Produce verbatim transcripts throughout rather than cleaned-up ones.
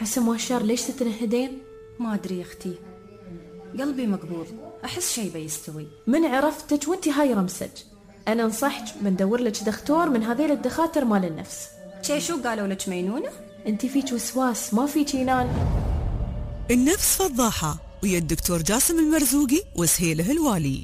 حسن مؤشر ليش تتنهدين؟ ما أدري يا أختي، قلبي مقبوض، أحس شي بيستوي. من عرفتك وانتي هاي رمسج. أنا انصحك بندور لك دكتور من هذيل الدخاتر مال النفس. شي شو قالوا لك مينونة؟ انتي فيك وسواس ما فيك ينان. النفس فضاحة ويا الدكتور جاسم المرزوقي وسهيله الوالي.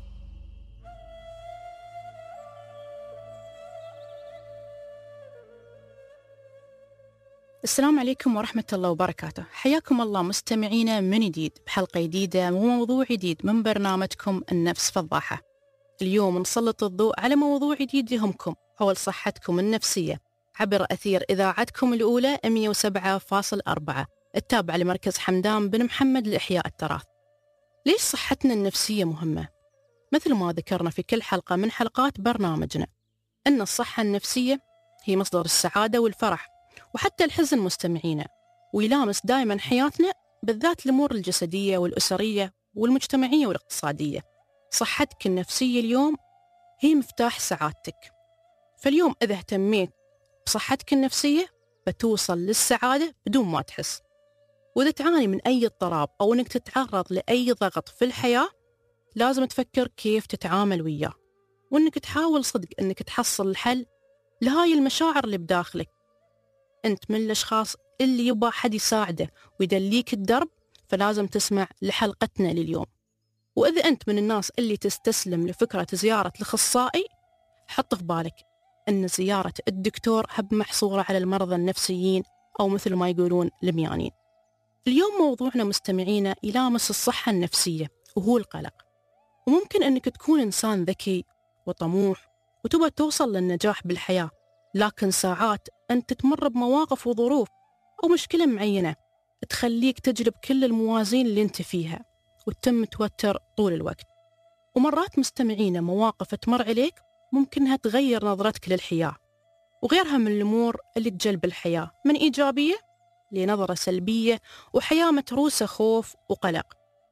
السلام عليكم ورحمة الله وبركاته. حياكم الله مستمعينا من جديد بحلقة جديدة وموضوع جديد من برنامجكم النفس فضاحة. اليوم نسلط الضوء على موضوع جديد يهمكم، هو صحتكم النفسية عبر أثير إذاعتكم الأولى مئة وسبعة فاصلة أربعة التابعة لمركز حمدان بن محمد لإحياء التراث. ليش صحتنا النفسية مهمة؟ مثل ما ذكرنا في كل حلقة من حلقات برنامجنا أن الصحة النفسية هي مصدر السعادة والفرح وحتى الحزن مستمعينا، ويلامس دائما حياتنا بالذات الأمور الجسدية والأسرية والمجتمعية والاقتصادية. صحتك النفسية اليوم هي مفتاح سعادتك، فاليوم إذا اهتميت بصحتك النفسية بتوصل للسعادة بدون ما تحس. وإذا تعاني من أي اضطراب أو أنك تتعرض لأي ضغط في الحياة لازم تفكر كيف تتعامل وياه، وأنك تحاول صدق أنك تحصل الحل لهاي المشاعر اللي بداخلك. أنت من الأشخاص اللي يبغى حد يساعده ويدليك الدرب، فلازم تسمع لحلقتنا لليوم. وإذا أنت من الناس اللي تستسلم لفكرة زيارة الأخصائي، حط في بالك أن زيارة الدكتور هب محصورة على المرضى النفسيين أو مثل ما يقولون الميانين. اليوم موضوعنا مستمعينا يلامس الصحة النفسية وهو القلق. وممكن أنك تكون إنسان ذكي وطموح وتبغى توصل للنجاح بالحياة، لكن ساعات أنت تمر بمواقف وظروف أو مشكلة معينة تخليك تجلب كل الموازين اللي أنت فيها وتتم توتر طول الوقت. ومرات مستمعينا مواقف تمر عليك ممكنها تغير نظرتك للحياة وغيرها من الأمور اللي تجلب الحياة من إيجابية لنظرة سلبية وحياة متروسة خوف وقلق.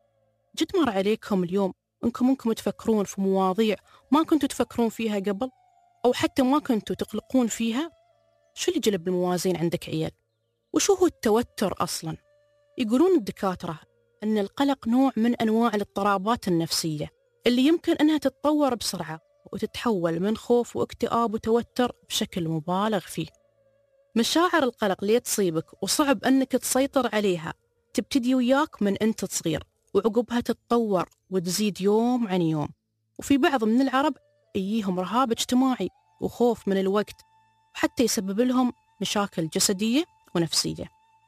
جد مر عليكم اليوم أنكم ممكن تفكرون في مواضيع ما كنتوا تفكرون فيها قبل أو حتى ما كنتوا تقلقون فيها؟ شو اللي جلب الموازين عندك عيال؟ وشو هو التوتر أصلاً؟ يقولون الدكاترة أن القلق نوع من أنواع الاضطرابات النفسية اللي يمكن أنها تتطور بسرعة وتتحول من خوف واكتئاب وتوتر بشكل مبالغ فيه. مشاعر القلق اللي تصيبك وصعب أنك تسيطر عليها تبتدي وياك من أنت صغير، وعقبها تتطور وتزيد يوم عن يوم. وفي بعض من العرب يجيهم رهاب اجتماعي وخوف من الوقت، وحتى يسبب لهم مشاكل جسدية ونفسية.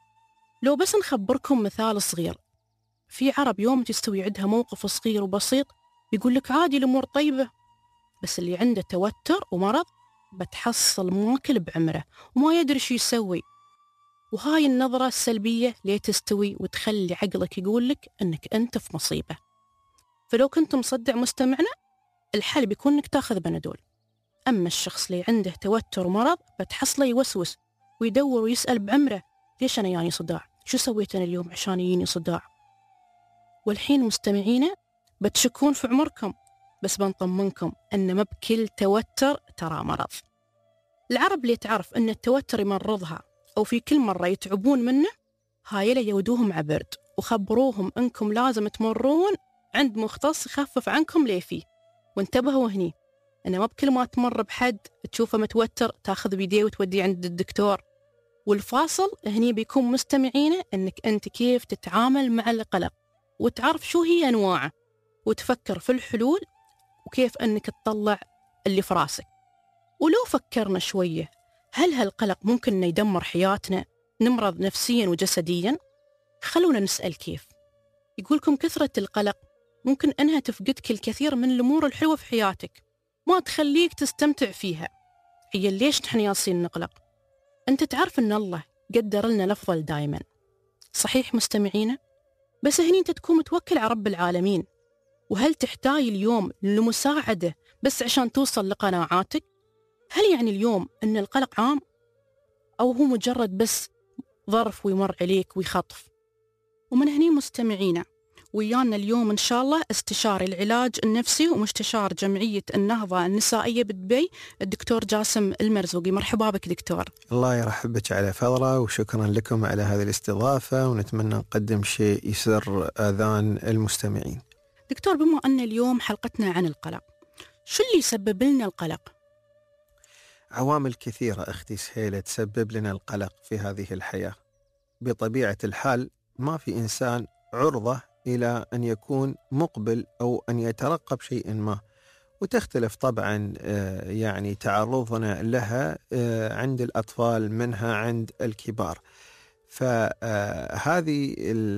لو بس نخبركم مثال صغير، في عرب يوم تستوي عندها موقف صغير وبسيط بيقول لك عادي الأمور طيبة، بس اللي عنده توتر ومرض بتحصل ماكل بعمره وما يدري شو يسوي. وهاي النظرة السلبية ليه تستوي وتخلي عقلك يقول لك أنك أنت في مصيبة. فلو كنت مصدع مستمعنا، الحل بيكون أنك تاخذ بنادول. أما الشخص اللي عنده توتر ومرض بتحصله يوسوس ويدور ويسأل بعمره ليش أنا يعني صداع؟ شو سويت أنا اليوم عشان يجيني صداع؟ والحين مستمعينا بتشكون في عمركم، بس بنطمنكم أن ما بكل توتر ترى مرض. العرب اللي تعرف أن التوتر يمرضها أو في كل مرة يتعبون منه، هاي لا يودوهم عبرد وخبروهم أنكم لازم تمرون عند مختص يخفف عنكم ليه فيه. وانتبهوا هني أن ما بكل ما تمر بحد تشوفه متوتر تاخذ بيديه وتوديه عند الدكتور. والفاصل هني بيكون مستمعينا أنك أنت كيف تتعامل مع القلق وتعرف شو هي أنواعه وتفكر في الحلول وكيف أنك تطلع اللي في راسك. ولو فكرنا شوية، هل هالقلق ممكن أن يدمر حياتنا، نمرض نفسيا وجسديا؟ خلونا نسأل كيف. يقولكم كثرة القلق ممكن أنها تفقدك الكثير من الأمور الحلوة في حياتك، ما تخليك تستمتع فيها. هي ليش نحن ياسين نقلق؟ أنت تعرف أن الله قدر لنا الأفضل دائما، صحيح مستمعينا؟ بس هني أنت تكون متوكل على رب العالمين. وهل تحتاج اليوم لمساعدة بس عشان توصل لقناعاتك؟ هل يعني اليوم أن القلق عام أو هو مجرد بس ظرف ويمر عليك ويخطف؟ ومن هني مستمعينا ويانا اليوم إن شاء الله استشاري العلاج النفسي ومستشار جمعية النهضة النسائية بدبي الدكتور جاسم المرزوقي. مرحبا بك دكتور. الله يرحب بك على فضله، وشكرا لكم على هذه الاستضافة، ونتمنى نقدم شيء يسر آذان المستمعين. دكتور، بما أن اليوم حلقتنا عن القلق، شو اللي يسبب لنا القلق؟ عوامل كثيرة أختي سهيلة تسبب لنا القلق في هذه الحياة. بطبيعة الحال ما في إنسان عرضة إلى أن يكون مقبل أو أن يترقب شيء ما، وتختلف طبعا يعني تعرضنا لها عند الأطفال منها عند الكبار. فهذه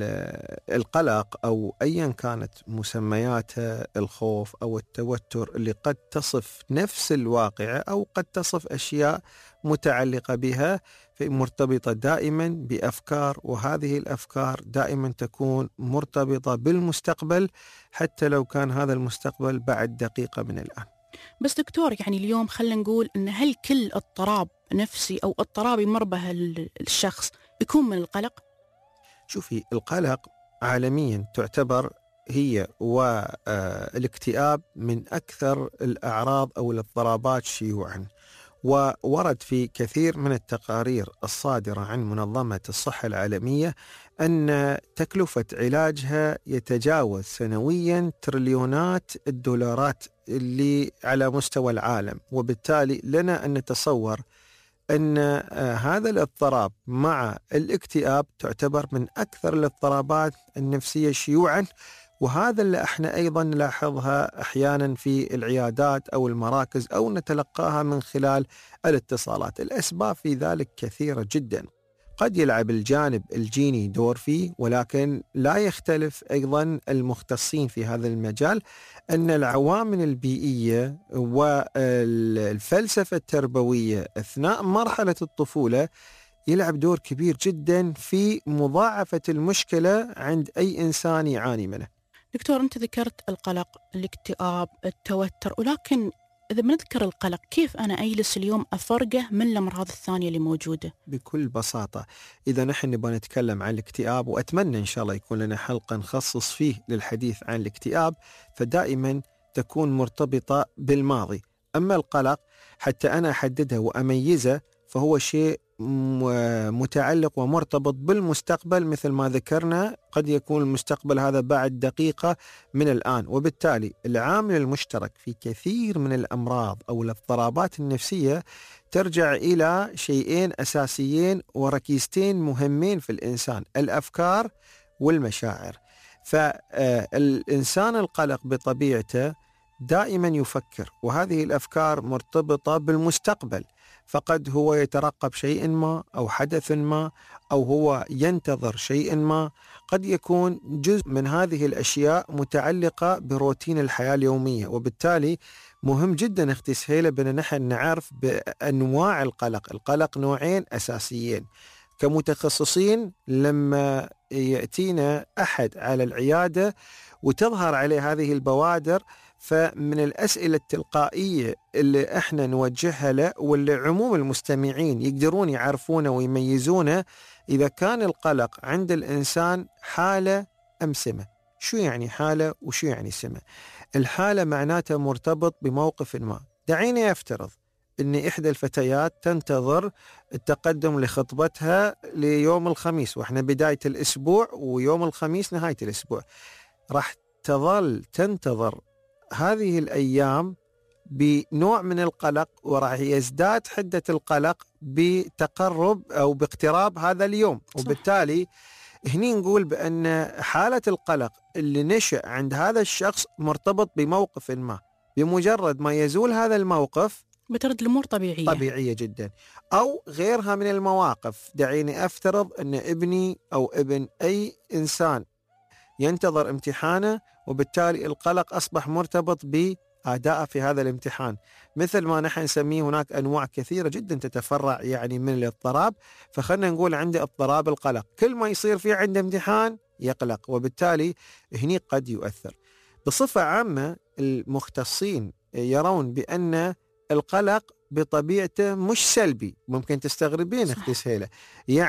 القلق أو أيا كانت مسمياته، الخوف أو التوتر اللي قد تصف نفس الواقع أو قد تصف أشياء متعلقة بها، مرتبطة دائما بأفكار، وهذه الأفكار دائما تكون مرتبطة بالمستقبل حتى لو كان هذا المستقبل بعد دقيقة من الآن. بس دكتور، يعني اليوم خلينا نقول إن هل كل اضطراب نفسي أو اضطراب يمر به الشخص يكون من القلق؟ شوفي، القلق عالميا تعتبر هي والاكتئاب من أكثر الأعراض أو الاضطرابات شيوعا، وورد في كثير من التقارير الصادرة عن منظمة الصحة العالمية أن تكلفة علاجها يتجاوز سنويا تريليونات الدولارات اللي على مستوى العالم. وبالتالي لنا أن نتصور أن هذا الاضطراب مع الاكتئاب تعتبر من أكثر الاضطرابات النفسية شيوعا، وهذا اللي احنا أيضا نلاحظها أحيانا في العيادات أو المراكز أو نتلقاها من خلال الاتصالات. الأسباب في ذلك كثيرة جدا، قد يلعب الجانب الجيني دور فيه، ولكن لا يختلف أيضا المختصين في هذا المجال أن العوامل البيئية والفلسفة التربوية أثناء مرحلة الطفولة يلعب دور كبير جدا في مضاعفة المشكلة عند أي إنسان يعاني منه. دكتور، أنت ذكرت القلق، الاكتئاب، التوتر، ولكن إذا بنذكر القلق كيف أنا أجلس اليوم أفرقه من الأمراض الثانية اللي موجودة؟ بكل بساطة، إذا نحن نبغى نتكلم عن الاكتئاب، وأتمنى إن شاء الله يكون لنا حلقة نخصص فيه للحديث عن الاكتئاب، فدائما تكون مرتبطة بالماضي. أما القلق حتى أنا أحدده وأميزه فهو شيء متعلق ومرتبط بالمستقبل، مثل ما ذكرنا قد يكون المستقبل هذا بعد دقيقة من الآن. وبالتالي العامل المشترك في كثير من الأمراض أو الاضطرابات النفسية ترجع إلى شيئين أساسيين وركيزتين مهمين في الإنسان: الأفكار والمشاعر. فالإنسان القلق بطبيعته دائما يفكر، وهذه الأفكار مرتبطة بالمستقبل، فقد هو يترقب شيء ما أو حدث ما، أو هو ينتظر شيء ما. قد يكون جزء من هذه الأشياء متعلقة بروتين الحياة اليومية. وبالتالي مهم جدا اختي سهيلة بأن نحن نعرف بأنواع القلق. القلق نوعين أساسيين. كمتخصصين لما يأتينا أحد على العيادة وتظهر عليه هذه البوادر، فمن الأسئلة التلقائية اللي احنا نوجهها له واللي عموم المستمعين يقدرون يعرفونه ويميزونه إذا كان القلق عند الإنسان حالة أم سمة. شو يعني حالة وشو يعني سمة؟ الحالة معناته مرتبط بموقف ما. دعيني أفترض أن إحدى الفتيات تنتظر التقدم لخطبتها ليوم الخميس، وإحنا بداية الأسبوع ويوم الخميس نهاية الأسبوع. راح تظل تنتظر هذه الأيام بنوع من القلق، وراح يزداد حدة القلق بتقرب أو باقتراب هذا اليوم. وبالتالي هني نقول بأن حالة القلق اللي نشأ عند هذا الشخص مرتبط بموقف ما. بمجرد ما يزول هذا الموقف بترد الأمور طبيعية طبيعية جدا، أو غيرها من المواقف. دعيني أفترض أن ابني أو ابن أي إنسان ينتظر امتحانه، وبالتالي القلق أصبح مرتبط بأداءه في هذا الامتحان. مثل ما نحن نسميه هناك أنواع كثيرة جدا تتفرع يعني من الاضطراب. فخلنا نقول عنده اضطراب القلق، كل ما يصير فيه عنده امتحان يقلق، وبالتالي هني قد يؤثر. بصفة عامة المختصين يرون بأن القلق بطبيعته مش سلبي. ممكن تستغربين اختي سهيلة، يعني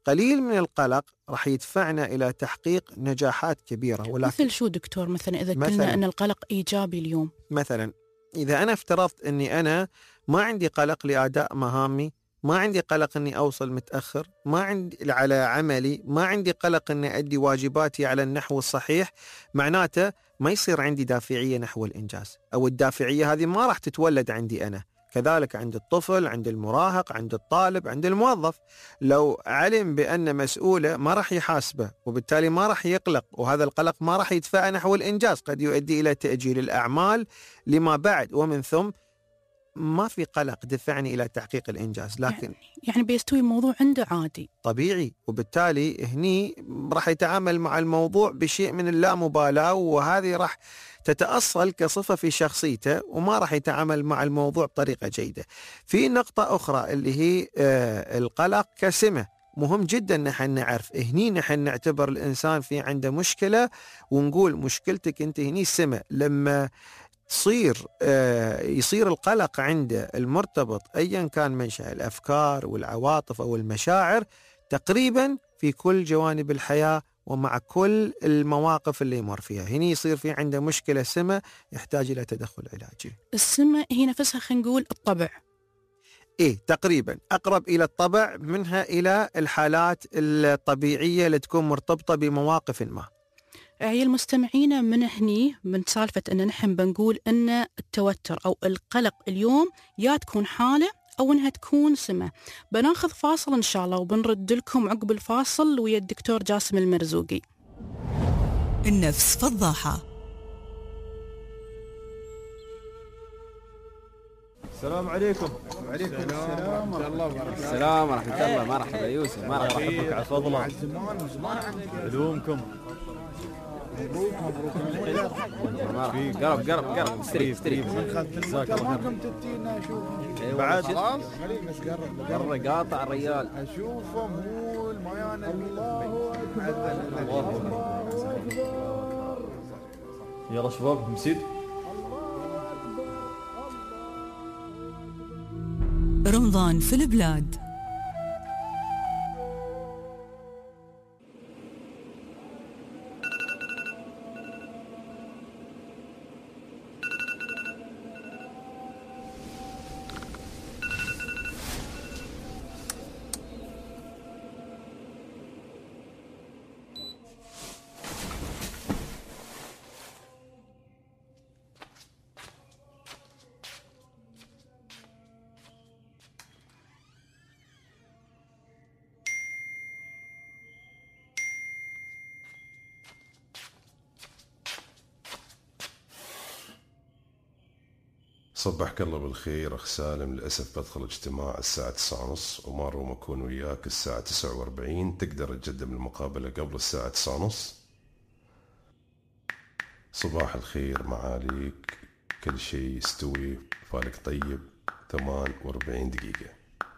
قليل من القلق راح يدفعنا إلى تحقيق نجاحات كبيرة. ولكن مثل شو دكتور؟ مثلا إذا قلنا أن القلق إيجابي اليوم، مثلا إذا أنا افترضت أني أنا ما عندي قلق لأداء مهامي، ما عندي قلق أني أوصل متأخر، ما عندي على عملي، ما عندي قلق أني أدي واجباتي على النحو الصحيح، معناته ما يصير عندي دافعية نحو الإنجاز، أو الدافعية هذه ما راح تتولد عندي أنا. كذلك عند الطفل، عند المراهق، عند الطالب، عند الموظف. لو علم بأن مسؤوله ما راح يحاسبه، وبالتالي ما راح يقلق، وهذا القلق ما راح يدفع نحو الإنجاز، قد يؤدي إلى تأجيل الأعمال لما بعد، ومن ثم ما في قلق دفعني إلى تحقيق الإنجاز. لكن يعني, يعني بيستوي الموضوع عنده عادي طبيعي، وبالتالي هني راح يتعامل مع الموضوع بشيء من اللامبالاة، وهذه راح تتأصل كصفة في شخصيته، وما راح يتعامل مع الموضوع بطريقة جيدة. في نقطة أخرى اللي هي آه القلق كسمة. مهم جدا نحن نعرف هني نحن نعتبر الإنسان في عنده مشكلة، ونقول مشكلتك أنت هني سمة. لما تصير آه يصير القلق عنده المرتبط أيا كان منشأ الأفكار والعواطف أو المشاعر تقريبا في كل جوانب الحياة ومع كل المواقف اللي يمر فيها، هني يصير في عنده مشكلة سمة يحتاج إلى تدخل علاجي. السمة هي نفسها خلينا نقول الطبع، إيه تقريبا أقرب إلى الطبع منها إلى الحالات الطبيعية اللي تكون مرتبطة بمواقف ما. أعيا المستمعين، من هني من سالفة أن نحن بنقول أن التوتر أو القلق اليوم يا تكون حالة أو أنها تكون سمة. بناخذ فاصل إن شاء الله، وبنرد لكم عقب الفاصل ويا الدكتور جاسم المرزوقي. النفس فضاحة. السلام عليكم. وعليكم السلام ورحمة الله وبركاته. السلام ورحمة الله. مرحبا يوسف. مرحبا. يحبك على فضله. علومكم. قرب قرب قرب استري استري. جزاك الله خير. بعد خلاص قرب قاطع الرجال. اشوفهم هو الميان. الله اكبر. يلا شباب مسيد. رمضان في البلاد. صبحك الله بالخير أخ سالم. للأسف بدخل اجتماع الساعة تسعة ونص، وما روم أكون وياك الساعة تسعة وأربعين. تقدر تقدم المقابلة قبل الساعة تسعة ونص؟ صباح الخير معاليك، كل شيء يستوي، فالك طيب. ثمان وأربعين دقيقة.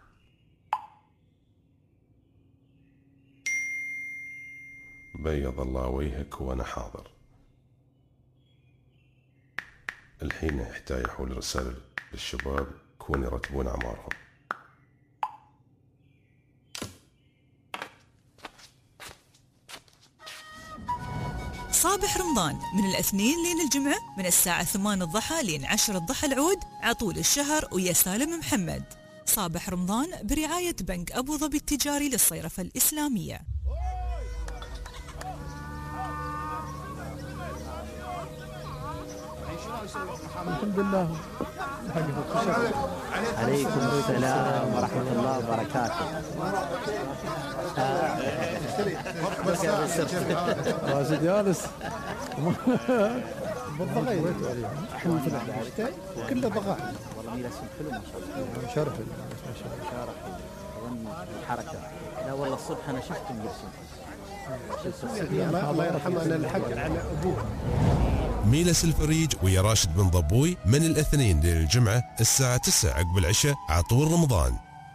بيض الله وجهك وأنا حاضر. الحين يحتاجوا لرسالة للشباب كون يرتبون أعمارهم. صابح رمضان من الاثنين لين الجمعة من الساعة ثمان الضحى لين عشر الضحى العود عطول الشهر ويا سالم محمد. صابح رمضان برعاية بنك أبو ظبي التجاري للصيرفة الإسلامية. الحمد لله. عليكم السلام ورحمة الله وبركاته. راشد جالس بالضغط. احنا في الشتاء كله ضغط. والله ميلاد حلو ما شاء الله. شرف شارح اظن الحركة. لا والله الصبح انا شفتهم يرسم. الله يرحمه انا الحق على ابوه. ميلس الفريج ويا راشد بن ضبوي من الاثنين للجمعة الساعة تسعة عقب العشاء عطول رمضان.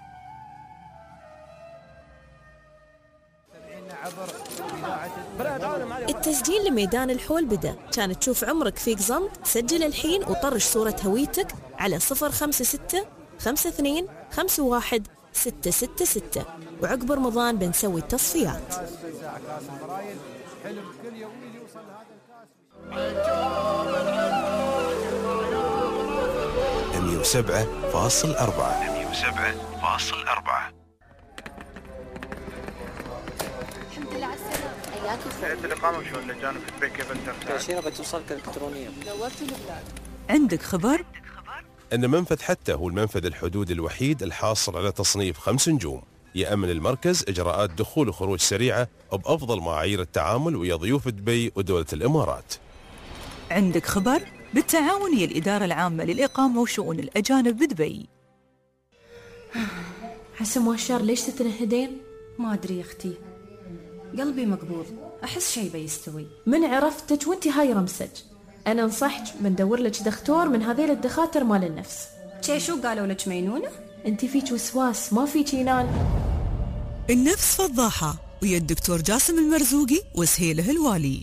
التسجيل لميدان الحول بدأ. كانت تشوف عمرك فيك ضم؟ سجل الحين وطرش صورة هويتك على صفر خمسة ستة خمسة اثنين خمسة واحد ستة ستة ستة. وعقب رمضان بنسوي التصفيات. مية وسبعة فاصل أربعة مية وسبعة فاصل أربعة. الحمد لله على السلامة. حياك سعيد الإقامة شو اللجان في البيت كيف انت؟ تأشيرة بتوصلك إلكترونية. نورت البلاد. عندك خبر؟ أن منفذ حتى هو المنفذ الحدودي الوحيد الحاصل على تصنيف خمس نجوم، يأمن المركز إجراءات دخول وخروج سريعة وبأفضل معايير التعامل ويا ضيوف دبي ودولة الإمارات. عندك خبر؟ بالتعاون ويا الإدارة العامة للإقامة وشؤون الأجانب بدبي. حسن مؤشر ليش تتنهدين؟ ما أدري يا أختي، قلبي مقبوض، أحس شي بيستوي. من عرفتك وانتي هاي رمسج، أنا نصحك بندور لك دكتور من هذيل الدخاتر مال النفس. شي شو قالوا لك مينونة؟ انتي فيك وسواس ما فيك ينان. النفس فضاحة ويا الدكتور جاسم المرزوقي وسهيله الوالي.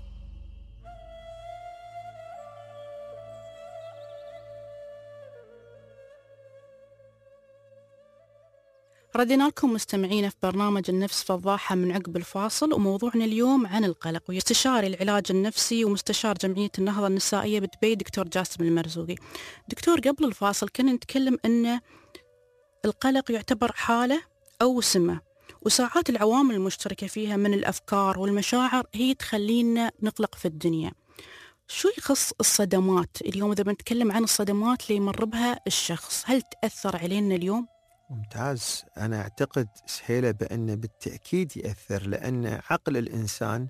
ردينا لكم مستمعين في برنامج النفس فضاحة من عقب الفاصل، وموضوعنا اليوم عن القلق، واستشاري العلاج النفسي ومستشار جمعية النهضة النسائية بدبي دكتور جاسم المرزوقي. دكتور، قبل الفاصل كنا نتكلم أن القلق يعتبر حالة أو سمة، وساعات العوامل المشتركة فيها من الأفكار والمشاعر هي تخلينا نقلق في الدنيا. شو يخص الصدمات اليوم؟ إذا بنتكلم عن الصدمات اللي يمر بها الشخص، هل تأثر علينا اليوم؟ ممتاز. أنا أعتقد سهيلة بأن بالتأكيد يأثر، لأن عقل الإنسان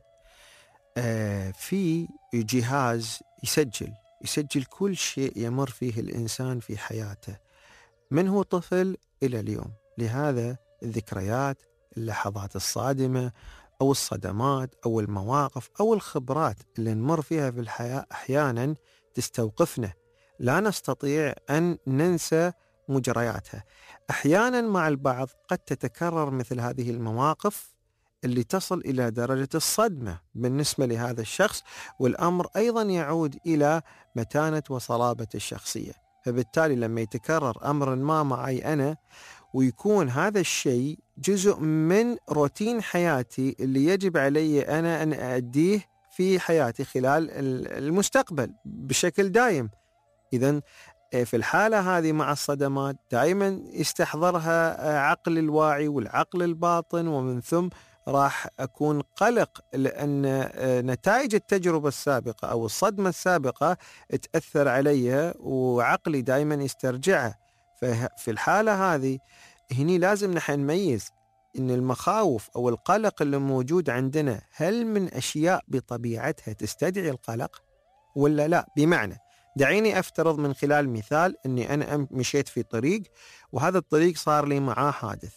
في جهاز يسجل يسجل كل شيء يمر فيه الإنسان في حياته من هو طفل إلى اليوم. لهذا الذكريات، اللحظات الصادمة أو الصدمات أو المواقف أو الخبرات اللي نمر فيها في الحياة أحيانا تستوقفنا، لا نستطيع أن ننسى مجرياتها. أحيانا مع البعض قد تتكرر مثل هذه المواقف اللي تصل إلى درجة الصدمة بالنسبة لهذا الشخص، والأمر أيضا يعود إلى متانة وصلابة الشخصية. فبالتالي لما يتكرر أمر ما معي أنا ويكون هذا الشيء جزء من روتين حياتي اللي يجب علي أنا أن أؤديه في حياتي خلال المستقبل بشكل دائم، إذن في الحالة هذه مع الصدمات دائما يستحضرها عقل الواعي والعقل الباطن، ومن ثم راح أكون قلق لأن نتائج التجربة السابقة أو الصدمة السابقة تأثر علي وعقلي دائما يسترجعها. ففي الحالة هذه هني لازم نحن نميز إن المخاوف أو القلق اللي موجود عندنا هل من أشياء بطبيعتها تستدعي القلق ولا لا. بمعنى، دعيني أفترض من خلال مثال أني أنا مشيت في طريق وهذا الطريق صار لي معاه حادث،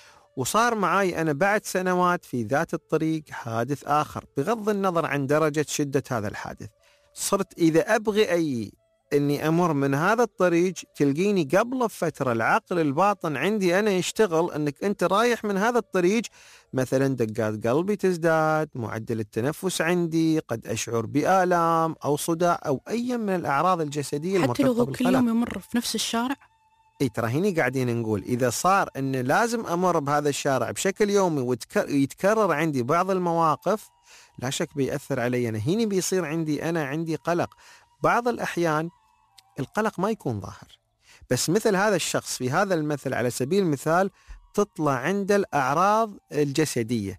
وصار معاي أنا بعد سنوات في ذات الطريق حادث آخر، بغض النظر عن درجة شدة هذا الحادث. صرت إذا أبغي أي أني أمر من هذا الطريق تلقيني قبل بفترة العقل الباطن عندي أنا يشتغل أنك أنت رايح من هذا الطريق، مثلا دقات قلبي تزداد، معدل التنفس عندي، قد أشعر بآلام أو صداع أو أي من الأعراض الجسدية المرتبطة حتى لو هو بالقلق. كل يوم يمر في نفس الشارع؟ اي ترى هني قاعدين نقول إذا صار أن لازم أمر بهذا الشارع بشكل يومي ويتكرر عندي بعض المواقف، لا شك بيأثر علي أنا. هني بيصير عندي أنا عندي قلق. بعض الأحيان القلق ما يكون ظاهر، بس مثل هذا الشخص في هذا المثل على سبيل المثال تطلع عنده الأعراض الجسدية،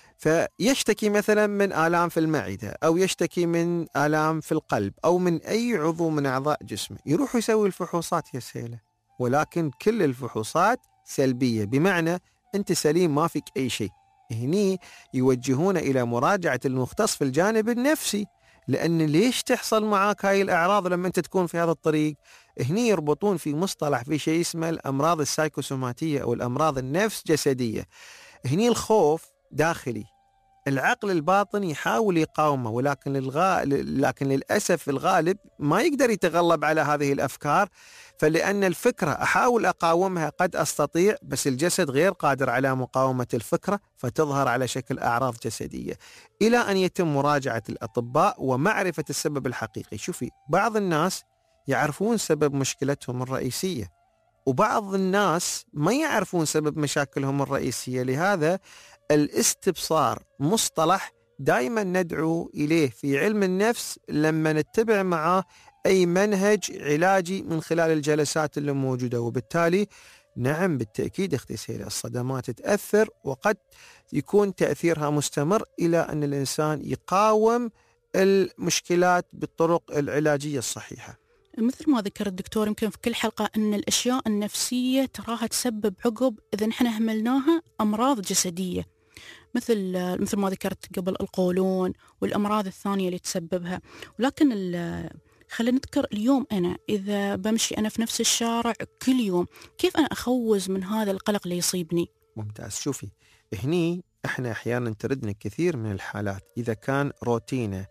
فيشتكي مثلا من آلام في المعدة أو يشتكي من آلام في القلب أو من أي عضو من أعضاء جسمه، يروح يسوي الفحوصات يا سهيلة، ولكن كل الفحوصات سلبية، بمعنى أنت سليم ما فيك أي شيء. هني يوجهون إلى مراجعة المختص في الجانب النفسي، لأن ليش تحصل معاك هاي الأعراض لما أنت تكون في هذا الطريق؟ هني يربطون في مصطلح في شيء اسمه الأمراض السايكوسوماتية أو الأمراض النفس جسدية. هني الخوف داخلي، العقل الباطن يحاول يقاومه، ولكن الغا... لكن للأسف الغالب ما يقدر يتغلب على هذه الأفكار، فلأن الفكرة أحاول أقاومها قد أستطيع، بس الجسد غير قادر على مقاومة الفكرة، فتظهر على شكل أعراض جسدية، إلى أن يتم مراجعة الأطباء ومعرفة السبب الحقيقي. شوفي، بعض الناس يعرفون سبب مشكلتهم الرئيسية، وبعض الناس ما يعرفون سبب مشاكلهم الرئيسية. لهذا الاستبصار مصطلح دائما ندعو إليه في علم النفس لما نتبع معه أي منهج علاجي من خلال الجلسات اللي موجودة. وبالتالي نعم بالتأكيد أختي سهيلة الصدمات تأثر، وقد يكون تأثيرها مستمر إلى أن الإنسان يقاوم المشكلات بالطرق العلاجية الصحيحة. مثل ما ذكر الدكتور يمكن في كل حلقة أن الأشياء النفسية تراها تسبب عقب إذا نحن أهملناها أمراض جسدية، مثل مثل ما ذكرت قبل القولون والأمراض الثانية اللي تسببها. ولكن خلينا نذكر اليوم أنا إذا بمشي أنا في نفس الشارع كل يوم، كيف أنا أخوز من هذا القلق اللي يصيبني؟ ممتاز. شوفي هني احنا احيانا تردنا كثير من الحالات اذا كان روتينه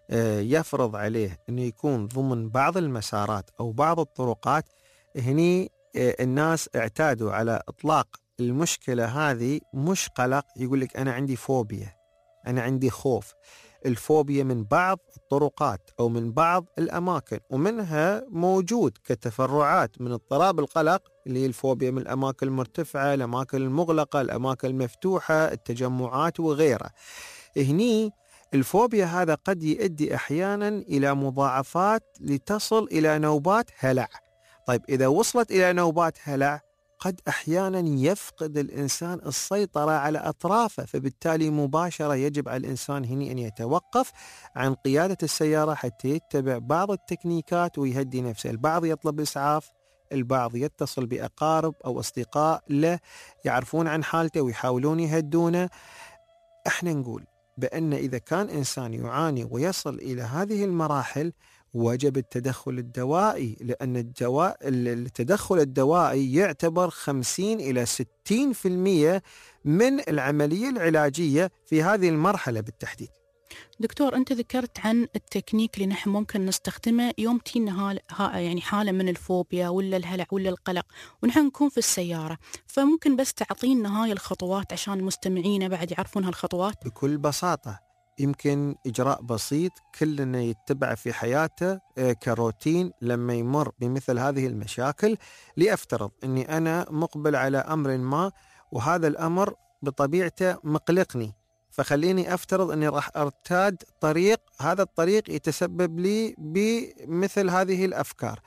يفرض عليه انه يكون ضمن بعض المسارات او بعض الطرقات، هني الناس اعتادوا على اطلاق المشكلة هذه مش قلق، يقول لك انا عندي فوبيا، انا عندي خوف. الفوبيا من بعض الطرقات او من بعض الاماكن، ومنها موجود كتفرعات من اضطراب القلق اللي هي الفوبيا من الاماكن المرتفعة، الاماكن المغلقة، الاماكن المفتوحة، التجمعات وغيرها. هني الفوبيا هذا قد يؤدي احيانا الى مضاعفات لتصل الى نوبات هلع. طيب اذا وصلت الى نوبات هلع قد أحيانا يفقد الإنسان السيطرة على أطرافه، فبالتالي مباشرة يجب على الإنسان هنا أن يتوقف عن قيادة السيارة حتى يتبع بعض التكنيكات ويهدي نفسه. البعض يطلب إسعاف، البعض يتصل بأقارب أو أصدقاء له يعرفون عن حالته ويحاولون يهدونه. احنا نقول بأن إذا كان إنسان يعاني ويصل إلى هذه المراحل وجب التدخل الدوائي، لأن الدواء التدخل الدوائي يعتبر خمسين إلى ستين بالمئة من العملية العلاجية في هذه المرحلة بالتحديد. دكتور أنت ذكرت عن التكنيك اللي نحن ممكن نستخدمه يوم تينا يعني حالة من الفوبيا ولا الهلع ولا القلق ونحن نكون في السيارة، فممكن بس تعطينا هاي الخطوات عشان المستمعين بعد يعرفون هالخطوات؟ بكل بساطة يمكن إجراء بسيط كلنا يتبع في حياته كروتين لما يمر بمثل هذه المشاكل. لأفترض أني أنا مقبل على أمر ما وهذا الأمر بطبيعته مقلقني، فخليني أفترض أني راح أرتاد طريق، هذا الطريق يتسبب لي بمثل هذه الأفكار.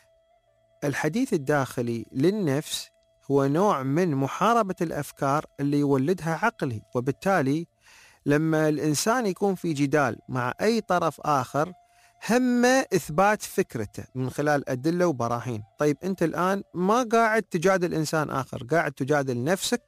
الحديث الداخلي للنفس هو نوع من محاربة الأفكار اللي يولدها عقلي، وبالتالي لما الإنسان يكون في جدال مع أي طرف آخر همه إثبات فكرته من خلال أدلة وبراهين. طيب أنت الآن ما قاعد تجادل إنسان آخر، قاعد تجادل نفسك،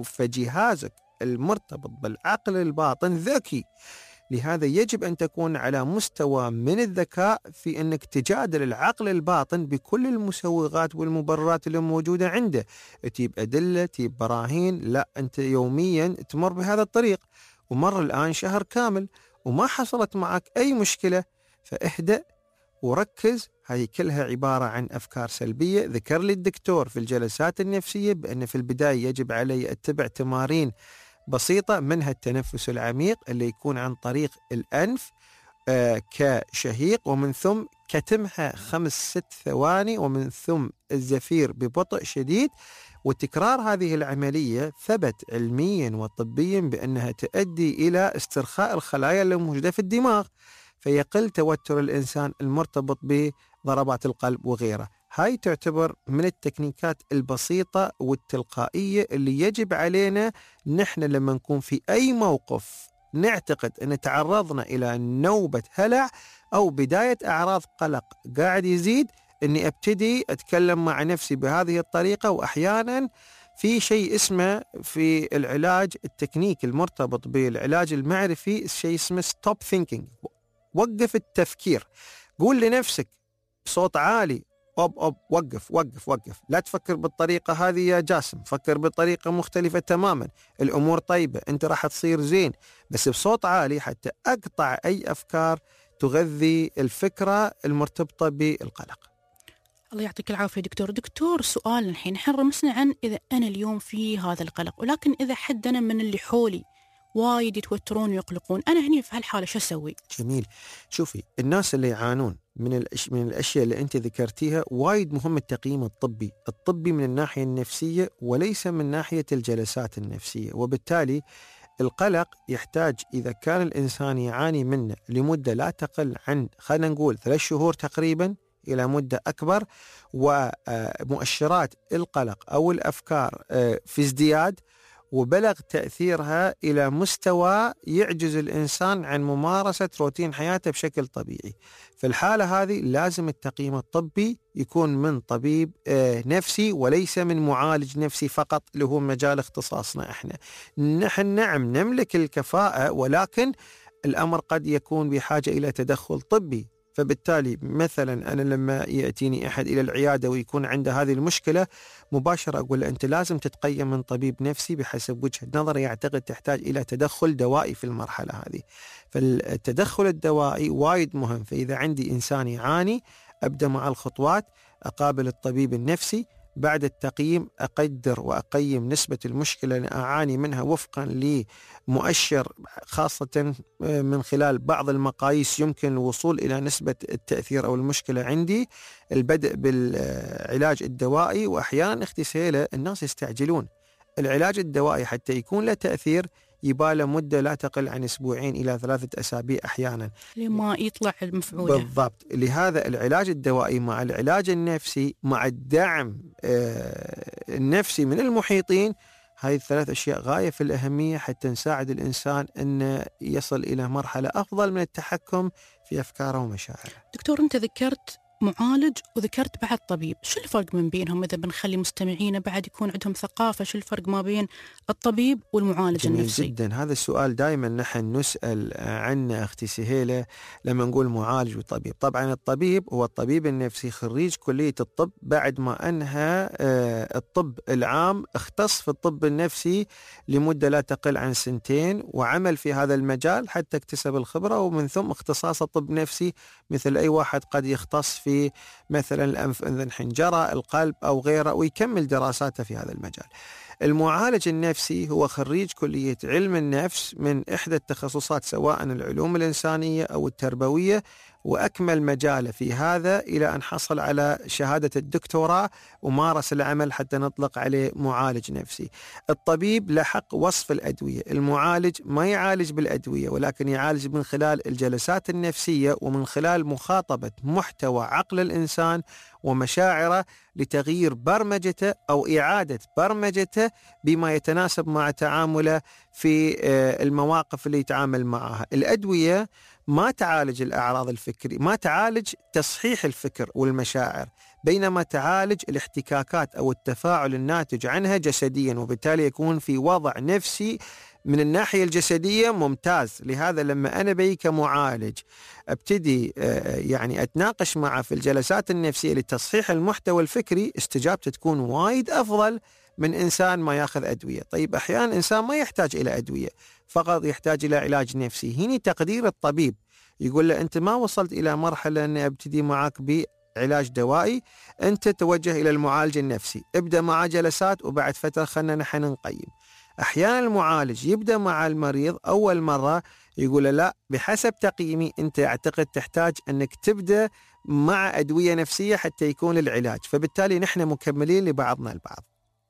فجهازك المرتبط بالعقل الباطن ذكي، لهذا يجب أن تكون على مستوى من الذكاء في أنك تجادل العقل الباطن بكل المسوغات والمبررات اللي موجودة عنده. تجيب أدلة، تجيب براهين. لا، أنت يوميا تمر بهذا الطريق ومر الآن شهر كامل وما حصلت معك أي مشكلة، فاهدأ وركز. هذه كلها عبارة عن أفكار سلبية. ذكر لي الدكتور في الجلسات النفسية بأن في البداية يجب علي أتبع تمارين بسيطة، منها التنفس العميق اللي يكون عن طريق الأنف آه كشهيق، ومن ثم كتمها خمس ست ثواني، ومن ثم الزفير ببطء شديد. وتكرار هذه العملية ثبت علميا وطبيا بأنها تؤدي إلى استرخاء الخلايا الموجودة في الدماغ، فيقل توتر الإنسان المرتبط بضربات القلب وغيره. هاي تعتبر من التكنيكات البسيطة والتلقائية اللي يجب علينا نحن لما نكون في أي موقف نعتقد أن تعرضنا إلى نوبة هلع أو بداية أعراض قلق قاعد يزيد، أني أبتدي أتكلم مع نفسي بهذه الطريقة. وأحيانا في شيء اسمه في العلاج التكنيك المرتبط بالعلاج المعرفي شيء اسمه stop thinking، وقف التفكير. قول لنفسك بصوت عالي أوب أوب وقف وقف وقف، لا تفكر بالطريقة هذه يا جاسم، فكر بطريقة مختلفة تماما، الأمور طيبة، أنت راح تصير زين، بس بصوت عالي حتى أقطع أي أفكار تغذي الفكرة المرتبطة بالقلق. الله يعطيك العافية دكتور. دكتور سؤال الحين، نحن رمسنا عن إذا أنا اليوم في هذا القلق، ولكن إذا حد أنا من اللي حولي وايد يتوترون ويقلقون، أنا هني في هالحالة شو أسوي؟ جميل. شوفي، الناس اللي يعانون من الأش... من الأشياء اللي أنت ذكرتيها وايد مهم التقييم الطبي الطبي من الناحية النفسية وليس من ناحية الجلسات النفسية. وبالتالي القلق يحتاج إذا كان الإنسان يعاني منه لمدة لا تقل عن خلينا نقول ثلاث شهور تقريبا إلى مدة أكبر، ومؤشرات القلق أو الأفكار في ازدياد وبلغ تأثيرها إلى مستوى يعجز الإنسان عن ممارسة روتين حياته بشكل طبيعي. في الحالة هذه لازم التقييم الطبي يكون من طبيب نفسي وليس من معالج نفسي فقط اللي هو مجال اختصاصنا احنا. نحن نعم نملك الكفاءة، ولكن الأمر قد يكون بحاجة إلى تدخل طبي. فبالتالي مثلا أنا لما يأتيني أحد إلى العيادة ويكون عنده هذه المشكلة مباشرة أقول له أنت لازم تتقيم من طبيب نفسي بحسب وجهة نظري يعتقد تحتاج إلى تدخل دوائي في المرحلة هذه. فالتدخل الدوائي وايد مهم. فإذا عندي إنسان يعاني أبدأ مع الخطوات، أقابل الطبيب النفسي، بعد التقييم أقدر وأقيم نسبة المشكلة اللي أعاني منها وفقا لمؤشر، خاصة من خلال بعض المقاييس يمكن الوصول إلى نسبة التأثير أو المشكلة عندي، البدء بالعلاج الدوائي. وأحيانا اختساله الناس يستعجلون العلاج الدوائي حتى يكون له تأثير يباله مدة لا تقل عن أسبوعين إلى ثلاثة أسابيع أحيانا لما يطلع المفعولة. بالضبط. لهذا العلاج الدوائي مع العلاج النفسي مع الدعم النفسي من المحيطين، هذه الثلاث أشياء غاية في الأهمية حتى نساعد الإنسان أن يصل إلى مرحلة أفضل من التحكم في أفكاره ومشاعره. دكتور، أنت ذكرت معالج وذكرت بعد طبيب، شو الفرق من بينهم إذا بنخلي مستمعينا بعد يكون عندهم ثقافة؟ شو الفرق ما بين الطبيب والمعالج جميل النفسي؟ جدا. هذا السؤال دائما نحن نسأل عنه أختي سهيلة لما نقول معالج وطبيب. طبعا الطبيب هو الطبيب النفسي خريج كلية الطب بعد ما أنهى الطب العام، اختص في الطب النفسي لمدة لا تقل عن سنتين وعمل في هذا المجال حتى اكتسب الخبرة، ومن ثم اختصاص الطب النفسي مثل أي واحد قد يختص في في مثلا الأنف أذن حنجرة القلب أو غيره ويكمل دراساته في هذا المجال. المعالج النفسي هو خريج كلية علم النفس من إحدى التخصصات سواء العلوم الإنسانية أو التربوية، وأكمل مجاله في هذا إلى أن حصل على شهادة الدكتوراه ومارس العمل حتى نطلق عليه معالج نفسي. الطبيب له حق وصف الأدوية، المعالج ما يعالج بالأدوية ولكن يعالج من خلال الجلسات النفسية ومن خلال مخاطبة محتوى عقل الإنسان ومشاعره لتغيير برمجته أو إعادة برمجته بما يتناسب مع تعامله في المواقف اللي يتعامل معها. الأدوية ما تعالج الأعراض الفكرية، ما تعالج تصحيح الفكر والمشاعر، بينما تعالج الاحتكاكات أو التفاعل الناتج عنها جسديا، وبالتالي يكون في وضع نفسي من الناحية الجسدية ممتاز. لهذا لما أنا بي كمعالج أبتدي يعني أتناقش معه في الجلسات النفسية لتصحيح المحتوى الفكري، استجابته تكون وايد أفضل من إنسان ما يأخذ أدوية. طيب أحيانا إنسان ما يحتاج إلى أدوية، فقط يحتاج إلى علاج نفسي. هنا تقدير الطبيب يقول له أنت ما وصلت إلى مرحلة أن أبتدي معك بعلاج دوائي، أنت توجه إلى المعالج النفسي، ابدأ مع جلسات وبعد فترة خلنا نحن نقيم. أحيانا المعالج يبدأ مع المريض أول مرة يقول لا بحسب تقييمي أنت أعتقد تحتاج أنك تبدأ مع أدوية نفسية حتى يكون العلاج، فبالتالي نحن مكملين لبعضنا البعض.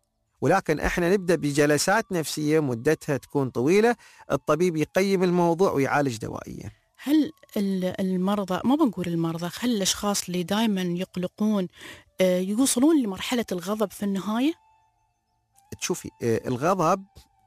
ولكن احنا نبدأ بجلسات نفسية مدتها تكون طويلة، الطبيب يقيم الموضوع ويعالج دوائيا. هل المرضى، ما بنقول المرضى، هل الأشخاص اللي دائما يقلقون يوصلون لمرحلة الغضب في النهاية؟ تشوفي الغضب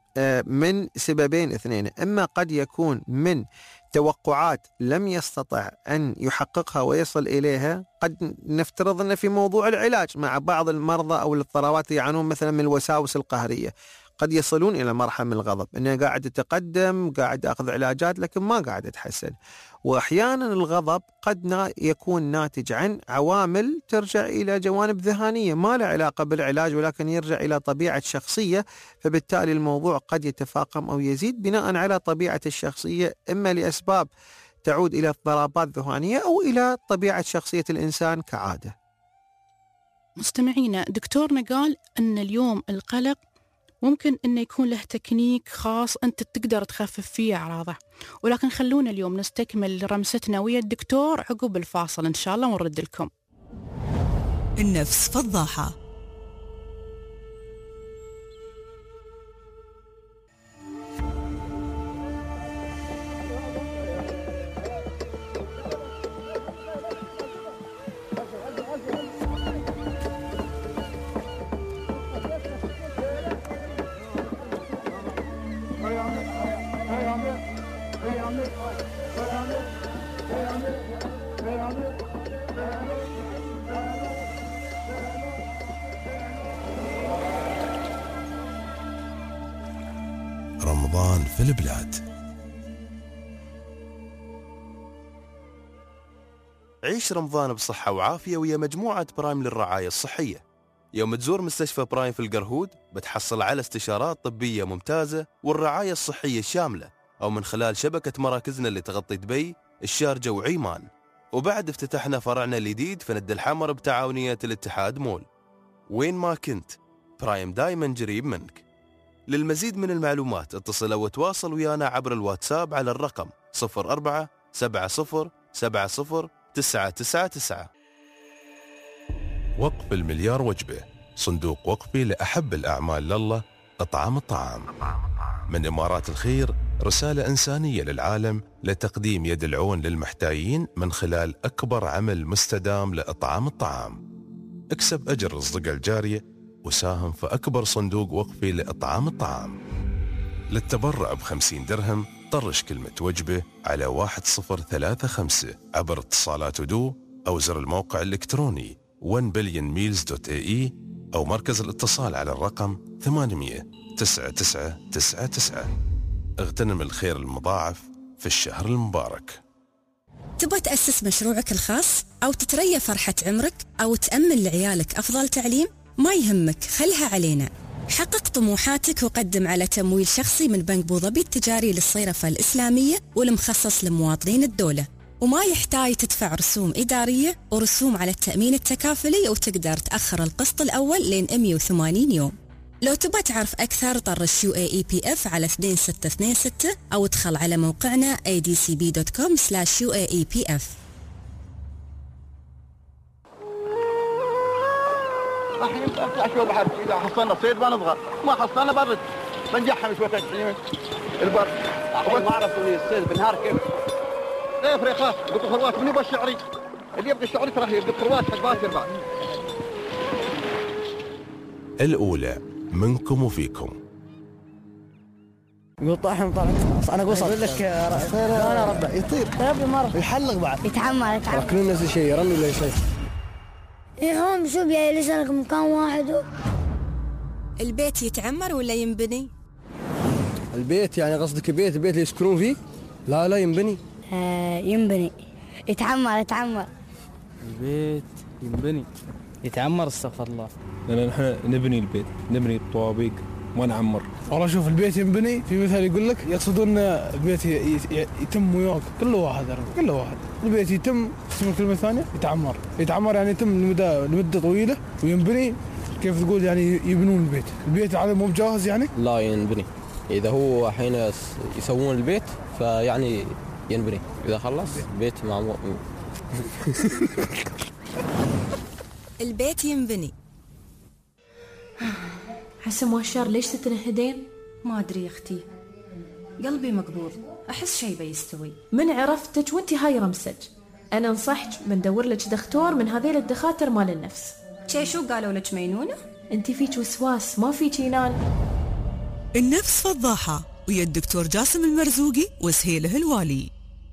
من سببين اثنين، اما قد يكون من توقعات لم يستطع أن يحققها ويصل إليها. قد نفترض أن في موضوع العلاج مع بعض المرضى أو الاضطرابات يعانون مثلا من الوساوس القهرية قد يصلون إلى مرحلة من الغضب، أنه قاعد أتقدم قاعد أخذ علاجات لكن ما قاعد أتحسن. وأحيانا الغضب قد يكون ناتج عن عوامل ترجع إلى جوانب ذهانية ما له علاقة بالعلاج ولكن يرجع إلى طبيعة شخصية، فبالتالي الموضوع قد يتفاقم أو يزيد بناء على طبيعة الشخصية، إما لأسباب تعود إلى اضطرابات ذهانية أو إلى طبيعة شخصية الإنسان كعادة. مستمعينا، دكتورنا قال أن اليوم القلق ممكن أنه يكون له تكنيك خاص أنت تقدر تخفف فيه أعراضه، ولكن خلونا اليوم نستكمل رمستنا ويا الدكتور عقب الفاصل إن شاء الله ونرد لكم. النفس فضاحة. رمضان في البلاد. عيش رمضان بصحة وعافية ويا مجموعة برايم للرعاية الصحية. يوم تزور مستشفى برايم في القرهود بتحصل على استشارات طبية ممتازة والرعاية الصحية الشاملة، أو من خلال شبكة مراكزنا اللي تغطي دبي، الشارجة وعيمان. وبعد افتتحنا فرعنا الجديد في ند الحمر بتعاونية الاتحاد مول. وين ما كنت برايم دايما قريب منك. للمزيد من المعلومات اتصل أو تواصل ويانا عبر الواتساب على الرقم صفر أربعة سبعة صفر سبعة صفر تسعة تسعة تسعة. وقف المليار وجبة، صندوق وقفي لأحب الأعمال لله، إطعام الطعام. من إمارات الخير رسالة إنسانية للعالم لتقديم يد العون للمحتاجين من خلال أكبر عمل مستدام لإطعام الطعام. اكسب أجر الصدقة الجارية وساهم في أكبر صندوق وقفي لإطعام الطعام. للتبرع بخمسين درهم طرش كلمة وجبة على واحد صفر ثلاثة خمسة عبر اتصالات ودو أو زر الموقع الإلكتروني one billion meals dot a e أو مركز الاتصال على الرقم ثمانمئة تسعة تسعة تسعة تسعة. اغتنم الخير المضاعف في الشهر المبارك. تبغى تأسس مشروعك الخاص أو تتريا فرحة عمرك أو تأمن لعيالك أفضل تعليم؟ ما يهمك، خلها علينا. حقق طموحاتك وقدم على تمويل شخصي من بنك أبوظبي التجاري للصيرفة الإسلامية والمخصص لمواطنين الدولة، وما يحتاج تدفع رسوم إدارية ورسوم على التأمين التكافلي، وتقدر تأخر القسط الأول لين مئة وثمانين يوم. لو تبغى تعرف أكثر طرش يو إيه إي بي إف على اثنين ستة اثنين ستة أو ادخل على موقعنا إيه دي سي بي دوت كوم سلاش يو إيه إي بي إف. راح نطلع شوي بحر، إذا حصلنا صيد ما نبغى، ما حصلنا برد بنجحهم شوي تجحيم البر. ما أعرف الصيد بالنهار كيف. لا يفرق خاص، قلت خروات من يبغى الشعري، اللي يبغى الشعري ترى يبغى خروات حق باكر بعد. الأولى منكم وفيكم. يقول طاحن طلعت انا اقول صح لك انا ربع يطير ربع مره يحلق بعد يتعمر يتعمر كلنا نفس الشيء يرمي ولا شيء. ايه هم شو بيا لسانك مكان واحد. البيت يتعمر ولا ينبني؟ البيت يعني قصدك بيت البيت اللي يسكنون فيه؟ لا لا ينبني. آه ينبني يتعمر يتعمر. البيت ينبني يتعمر استغفر الله. لأن نحن نبني البيت، نبني الطوابق ما نعمر. والله شوف البيت ينبني في مثال يقول لك يقصدون البيت يتم وياك كله واحد كله واحد. البيت يتم اسم الكلمة الثانية يتعمر. يتعمر يعني يتم لمدة لمدة طويلة وينبني كيف تقول يعني يبنون البيت. البيت على مو بجاهز يعني؟ لا ينبني. إذا هو حين يسوون البيت فيعني ينبني. إذا خلص بيت معمور. البيت ينبني. حسن وهشار ليش تتنهدين؟ ما أدري يا أختي، قلبي مقبوض، أحس شي بيستوي. من عرفتك وانتي هاي رمسج. أنا نصحك بندور لك دكتور من هذيل الدخاتر مال النفس. شي شو قالوا لك مينونة؟ انتي فيك وسواس ما فيك ينان. النفس فضاحة ويا الدكتور جاسم المرزوقي وسهيله الوالي.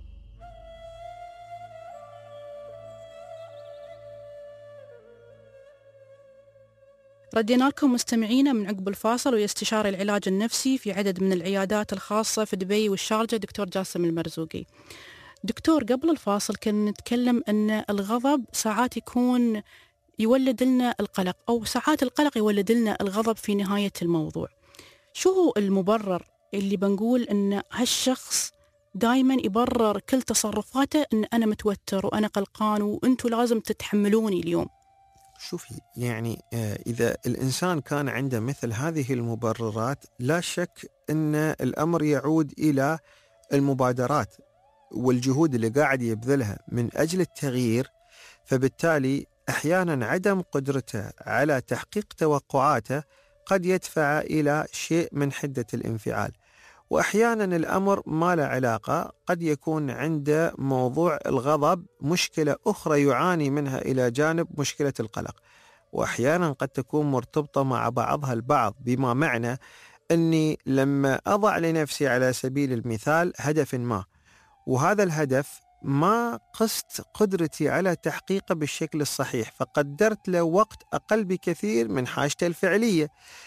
ردينا لكم مستمعينا من عقب الفاصل ويا استشاري العلاج النفسي في عدد من العيادات الخاصة في دبي والشارجة دكتور جاسم المرزوقي. دكتور قبل الفاصل كنا نتكلم أن الغضب ساعات يكون يولد لنا القلق أو ساعات القلق يولد لنا الغضب في نهاية الموضوع. شو هو المبرر اللي بنقول أن هالشخص دايما يبرر كل تصرفاته أن أنا متوتر وأنا قلقان وأنتوا لازم تتحملوني اليوم؟ شوفي يعني إذا الإنسان كان عنده مثل هذه المبررات لا شك أن الأمر يعود إلى المبادرات والجهود اللي قاعد يبذلها من أجل التغيير، فبالتالي أحيانا عدم قدرته على تحقيق توقعاته قد يدفع إلى شيء من حدة الانفعال. وأحيانا الأمر ما له علاقة، قد يكون عنده موضوع الغضب مشكلة أخرى يعاني منها إلى جانب مشكلة القلق، وأحيانا قد تكون مرتبطة مع بعضها البعض، بما معنى أني لما أضع لنفسي على سبيل المثال هدف ما، وهذا الهدف ما قست قدرتي على تحقيقه بالشكل الصحيح، فقدرت له وقت أقل بكثير من حاجته الفعلية،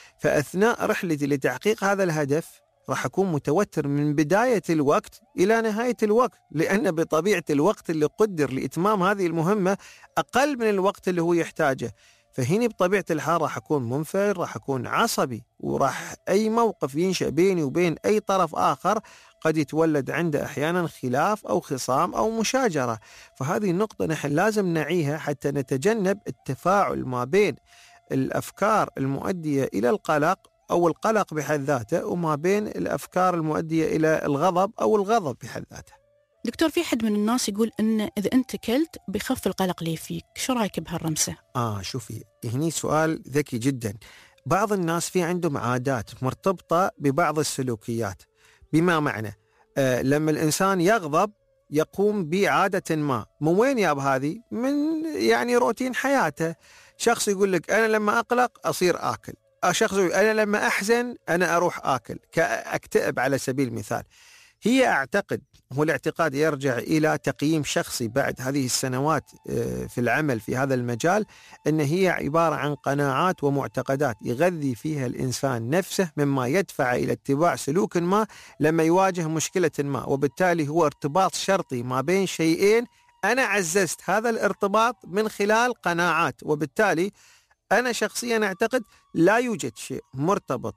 فأثناء رحلتي لتحقيق هذا الهدف راح أكون متوتر من بداية الوقت إلى نهاية الوقت، لأن بطبيعة الوقت اللي قدر لإتمام هذه المهمة أقل من الوقت اللي هو يحتاجه، فهنا بطبيعة الحال راح أكون منفعل، راح أكون عصبي، وراح أي موقف ينشأ بيني وبين أي طرف آخر قد يتولد عنده أحيانا خلاف أو خصام أو مشاجرة. فهذه النقطة نحن لازم نعيها حتى نتجنب التفاعل ما بين الأفكار المؤدية إلى القلق أو القلق بحد ذاته وما بين الأفكار المؤدية إلى الغضب أو الغضب بحد ذاته. دكتور، في حد من الناس يقول إن إذا أنت كلت بيخف القلق اللي فيك، شو رأيك بهالرمسة؟ آه شوفي، هني سؤال ذكي جدا. بعض الناس في عندهم عادات مرتبطة ببعض السلوكيات، بما معنى آه لما الإنسان يغضب يقوم بعادة ما، من وين ياب هذه؟ من يعني روتين حياته. شخص يقول لك أنا لما أقلق أصير آكل، شخص يقول أنا لما أحزن أنا أروح آكل، كأكتئب على سبيل المثال. هي أعتقد هو الاعتقاد يرجع إلى تقييم شخصي بعد هذه السنوات في العمل في هذا المجال، أن هي عبارة عن قناعات ومعتقدات يغذي فيها الإنسان نفسه مما يدفع إلى اتباع سلوك ما لما يواجه مشكلة ما، وبالتالي هو ارتباط شرطي ما بين شيئين أنا عززت هذا الارتباط من خلال قناعات، وبالتالي أنا شخصيا أعتقد لا يوجد شيء مرتبط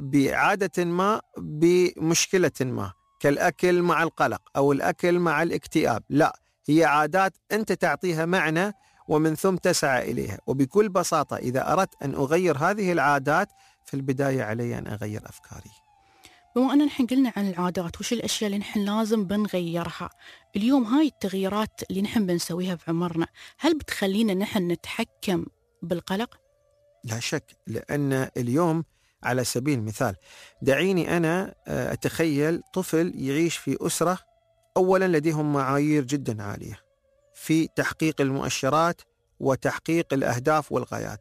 بعادة ما بمشكلة ما كالأكل مع القلق أو الأكل مع الاكتئاب، لا، هي عادات أنت تعطيها معنى ومن ثم تسعى إليها. وبكل بساطة إذا أردت أن أغير هذه العادات في البداية علي أن أغير أفكاري. بما أننا نحن قلنا عن العادات وش الأشياء اللي نحن لازم بنغيرها اليوم، هاي التغييرات اللي نحن بنسويها بعمرنا هل بتخلينا نحن نتحكم بالقلق؟ لا شك، لأن اليوم على سبيل المثال دعيني أنا أتخيل طفل يعيش في أسرة أولا لديهم معايير جدا عالية في تحقيق المؤشرات وتحقيق الأهداف والغايات،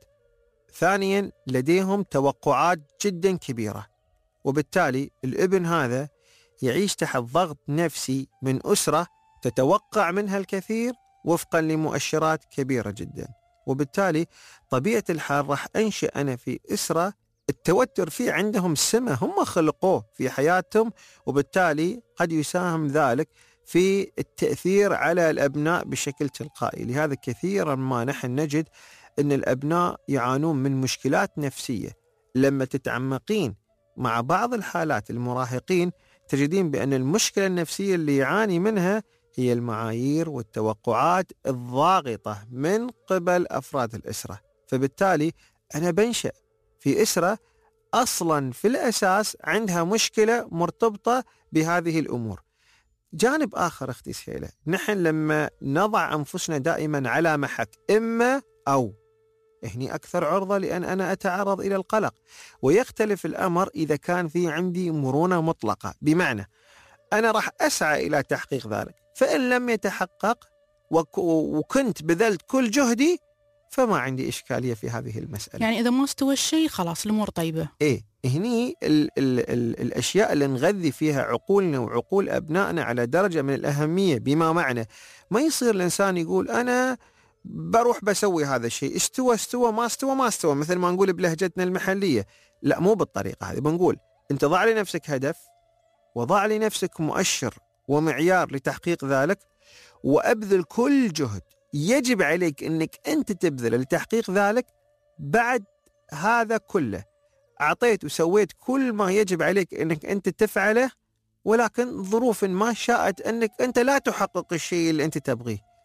ثانيا لديهم توقعات جدا كبيرة، وبالتالي الابن هذا يعيش تحت ضغط نفسي من أسرة تتوقع منها الكثير وفقا لمؤشرات كبيرة جدا، وبالتالي طبيعة الحال راح أنشأ أنا في أسرة التوتر فيه عندهم سمة هم خلقوه في حياتهم، وبالتالي قد يساهم ذلك في التأثير على الأبناء بشكل تلقائي. لهذا كثيرا ما نحن نجد أن الأبناء يعانون من مشكلات نفسية، لما تتعمقين مع بعض الحالات المراهقين تجدين بأن المشكلة النفسية اللي يعاني منها هي المعايير والتوقعات الضاغطة من قبل أفراد الأسرة. فبالتالي أنا بنشأ في أسرة أصلا في الأساس عندها مشكلة مرتبطة بهذه الأمور. جانب آخر اختي سهيلة، نحن لما نضع أنفسنا دائما على محك إما أو، هني أكثر عرضة لأن أنا أتعرض إلى القلق، ويختلف الأمر إذا كان في عندي مرونة مطلقة، بمعنى أنا راح أسعى إلى تحقيق ذلك، فإن لم يتحقق وكنت بذلت كل جهدي فما عندي إشكالية في هذه المسألة. يعني إذا ما استوى الشيء خلاص الأمور طيبة. إيه، هني ال ال ال الأشياء اللي نغذي فيها عقولنا وعقول أبنائنا على درجة من الأهمية، بما معنى ما يصير الإنسان يقول أنا بروح بسوي هذا الشيء، استوى استوى ما استوى ما استوى، مثل ما نقول بلهجتنا المحلية. لا، مو بالطريقة هذه. بنقول أنت ضع لنفسك هدف وضع لنفسك مؤشر ومعيار لتحقيق ذلك، وأبذل كل جهد يجب عليك أنك أنت تبذل لتحقيق ذلك. بعد هذا كله أعطيت وسويت كل ما يجب عليك أنك أنت تفعله، ولكن ظروف ما شاءت أنك أنت لا تحقق الشيء اللي أنت تبغيه،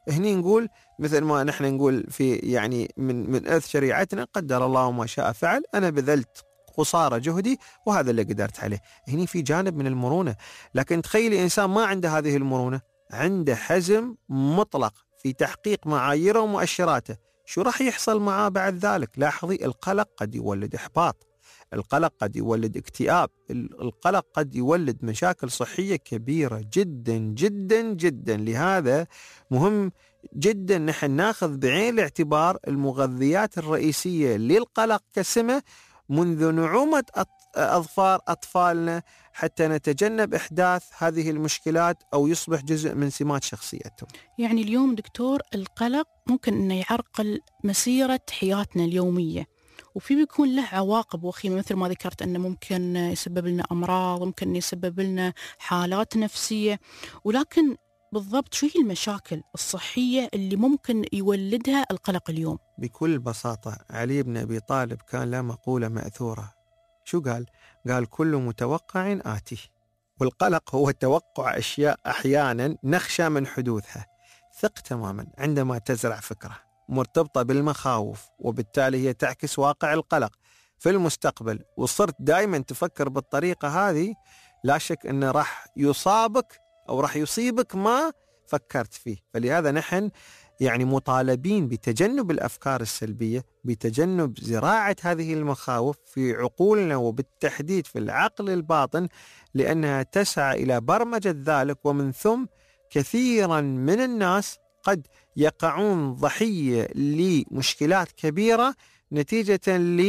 هني نقول مثل ما نحن نقول في يعني من من إرث شريعتنا قدر الله ما شاء فعل، أنا بذلت قصارى جهدي وهذا اللي قدرت عليه. هني في جانب من المرونة. لكن تخيلي إنسان ما عنده هذه المرونة، عنده حزم مطلق في تحقيق معاييره ومؤشراته، شو راح يحصل معاه بعد ذلك؟ لاحظي، القلق قد يولد إحباط، القلق قد يولد اكتئاب، القلق قد يولد مشاكل صحية كبيرة جدا جدا جدا. لهذا مهم جدا نحن ناخذ بعين الاعتبار المغذيات الرئيسية للقلق كسمة منذ نعومة أظفار أطفالنا حتى نتجنب إحداث هذه المشكلات أو يصبح جزء من سمات شخصيتهم. يعني اليوم دكتور القلق ممكن أنه يعرقل مسيرة حياتنا اليومية، وفي بيكون له عواقب وخيمة مثل ما ذكرت أنه ممكن يسبب لنا أمراض، ممكن يسبب لنا حالات نفسية. ولكن بالضبط شو هي المشاكل الصحية اللي ممكن يولدها القلق اليوم؟ بكل بساطة علي بن أبي طالب كان له مقولة مأثورة، شو قال؟ قال كل متوقع آتي. والقلق هو توقع أشياء أحيانا نخشى من حدوثها. ثق تماما عندما تزرع فكرة مرتبطة بالمخاوف وبالتالي هي تعكس واقع القلق في المستقبل، وصرت دائما تفكر بالطريقة هذه، لا شك أنه راح يصابك أو راح يصيبك ما فكرت فيه. فلهذا نحن يعني مطالبين بتجنب الأفكار السلبية، بتجنب زراعة هذه المخاوف في عقولنا وبالتحديد في العقل الباطن، لأنها تسعى إلى برمجة ذلك. ومن ثم كثيرا من الناس قد يقعون ضحية لمشكلات كبيرة نتيجة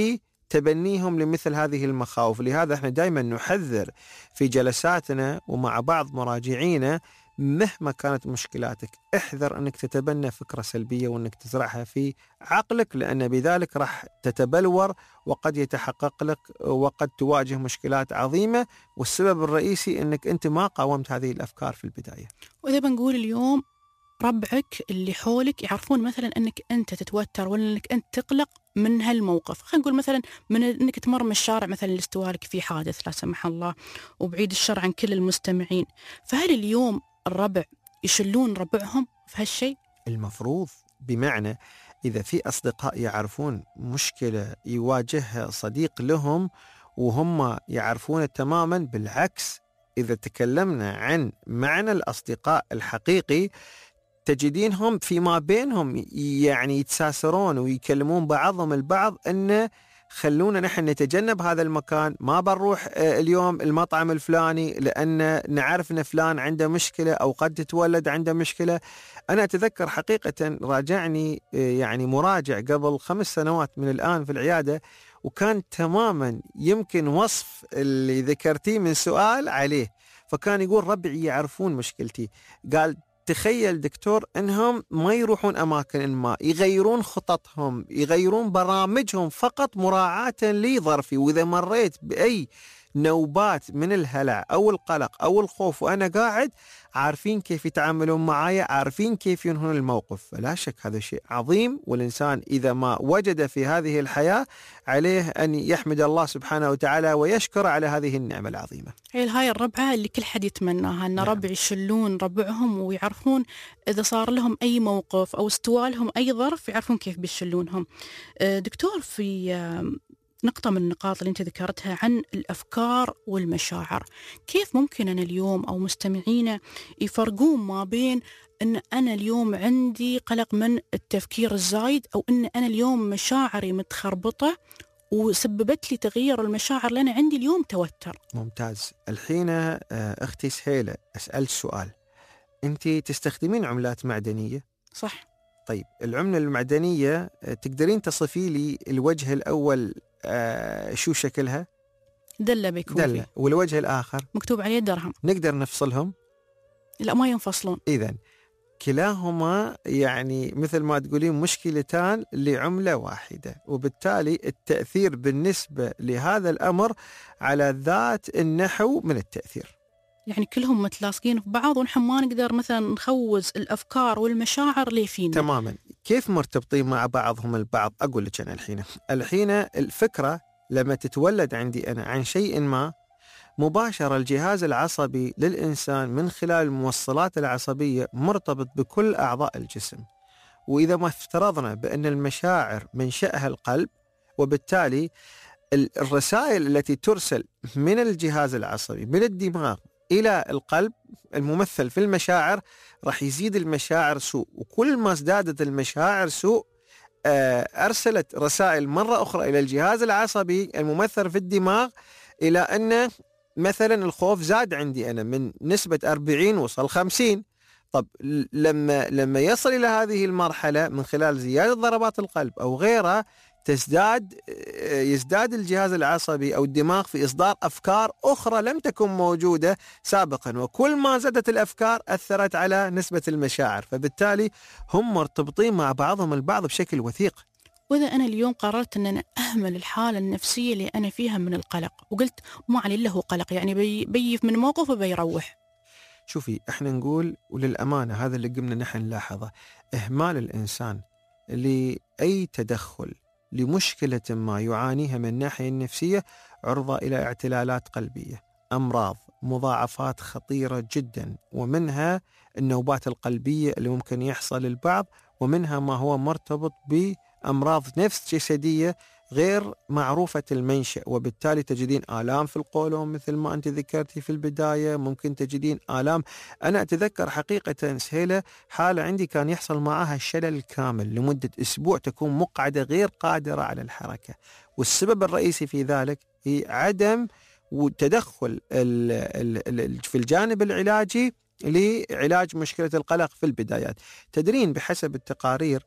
لتبنيهم لمثل هذه المخاوف. لهذا احنا دائما نحذر في جلساتنا ومع بعض مراجعينا، مهما كانت مشكلاتك احذر أنك تتبنى فكرة سلبية وأنك تزرعها في عقلك، لأن بذلك راح تتبلور وقد يتحقق لك وقد تواجه مشكلات عظيمة، والسبب الرئيسي أنك أنت ما قاومت هذه الأفكار في البداية. وإذا بنقول اليوم ربعك اللي حولك يعرفون مثلا أنك أنت تتوتر ولا أنك أنت تقلق من هالموقف، خلينا نقول مثلا من أنك تمر من الشارع مثلا اللي استوالك في حادث لا سمح الله، وبعيد الشر عن كل المستمعين، فهل اليوم الربع يشلون ربعهم في هالشيء؟ المفروض، بمعنى إذا في أصدقاء يعرفون مشكلة يواجهها صديق لهم وهم يعرفون تماما، بالعكس إذا تكلمنا عن معنى الأصدقاء الحقيقي تجدينهم فيما بينهم يعني يتساسرون ويكلمون بعضهم البعض أن خلونا نحن نتجنب هذا المكان، ما بنروح اليوم المطعم الفلاني لأن نعرف أن فلان عنده مشكلة أو قد تتولد عنده مشكلة. أنا أتذكر حقيقة راجعني يعني مراجع قبل خمس سنوات من الآن في العيادة، وكان تماما يمكن وصف اللي ذكرتيه من سؤال عليه. فكان يقول ربعي يعرفون مشكلتي، قال تخيل دكتور انهم ما يروحون اماكن ما، يغيرون خططهم، يغيرون برامجهم فقط مراعاة لظرفي، واذا مريت باي نوبات من الهلع او القلق او الخوف وانا قاعد عارفين كيف يتعاملون معايا، عارفين كيف ينهون الموقف. فلا شك هذا شيء عظيم، والإنسان إذا ما وجد في هذه الحياة عليه أن يحمد الله سبحانه وتعالى ويشكر على هذه النعمة العظيمة. هي هاي الربعة اللي كل حد يتمناها، أن نعم. ربع يشلون ربعهم ويعرفون إذا صار لهم أي موقف أو استوالهم أي ظرف يعرفون كيف بيشلونهم. دكتور، في نقطة من النقاط اللي أنت ذكرتها عن الأفكار والمشاعر، كيف ممكن أنا اليوم أو مستمعينا يفرقون ما بين أن أنا اليوم عندي قلق من التفكير الزايد أو أن أنا اليوم مشاعري متخربطة وسببت لي تغيير المشاعر لأن عندي اليوم توتر؟ ممتاز. الحين أختي سهيلة أسأل سؤال، أنت تستخدمين عملات معدنية؟ صح. طيب العملة المعدنية تقدرين تصفي لي الوجه الأول آه شو شكلها؟ دلة بيكون دلة فيه. والوجه الآخر مكتوب عليه درهم. نقدر نفصلهم؟ لا ما ينفصلون. إذن كلاهما يعني مثل ما تقولين مشكلتان لعملة واحدة، وبالتالي التأثير بالنسبة لهذا الأمر على ذات النحو من التأثير. يعني كلهم متلاصقين في بعض ونحن ما نقدر مثلا نخوز الأفكار والمشاعر ليه فينا. تماما. كيف مرتبطين مع بعضهم البعض؟ أقول لك أنا الحين الحين الفكرة لما تتولد عندي أنا عن شيء ما، مباشرة الجهاز العصبي للإنسان من خلال الموصلات العصبية مرتبط بكل أعضاء الجسم. وإذا ما افترضنا بأن المشاعر منشأها القلب، وبالتالي الرسائل التي ترسل من الجهاز العصبي من الدماغ إلى القلب الممثل في المشاعر راح يزيد المشاعر سوء، وكل ما ازدادت المشاعر سوء أرسلت رسائل مرة أخرى إلى الجهاز العصبي الممثل في الدماغ إلى أن مثلا الخوف زاد عندي أنا من نسبة أربعين وصل خمسين. طب لما لما يصل إلى هذه المرحلة من خلال زيادة ضربات القلب أو غيرها تزداد يزداد الجهاز العصبي أو الدماغ في إصدار أفكار أخرى لم تكن موجودة سابقا، وكل ما زادت الأفكار أثرت على نسبة المشاعر، فبالتالي هم مرتبطين مع بعضهم البعض بشكل وثيق. وإذا أنا اليوم قررت أن أنا أهمل الحالة النفسية اللي أنا فيها من القلق وقلت ما علي له قلق، يعني بي بيف من موقف وبيروح. شوفي احنا نقول وللأمانة هذا اللي قمنا نحن نلاحظه، إهمال الإنسان لأي تدخل لمشكلة ما يعانيها من الناحية النفسية عرضة إلى اعتلالات قلبية، أمراض، مضاعفات خطيرة جدا، ومنها النوبات القلبية اللي ممكن يحصل للبعض، ومنها ما هو مرتبط بأمراض نفس جسدية غير معروفة المنشأ، وبالتالي تجدين آلام في القولون مثل ما أنت ذكرتي في البداية، ممكن تجدين آلام. أنا أتذكر حقيقة سهيلة حالة عندي كان يحصل معها شلل كامل لمدة أسبوع، تكون مقعدة غير قادرة على الحركة، والسبب الرئيسي في ذلك هي عدم تدخل في الجانب العلاجي لعلاج مشكلة القلق في البدايات. تدرين بحسب التقارير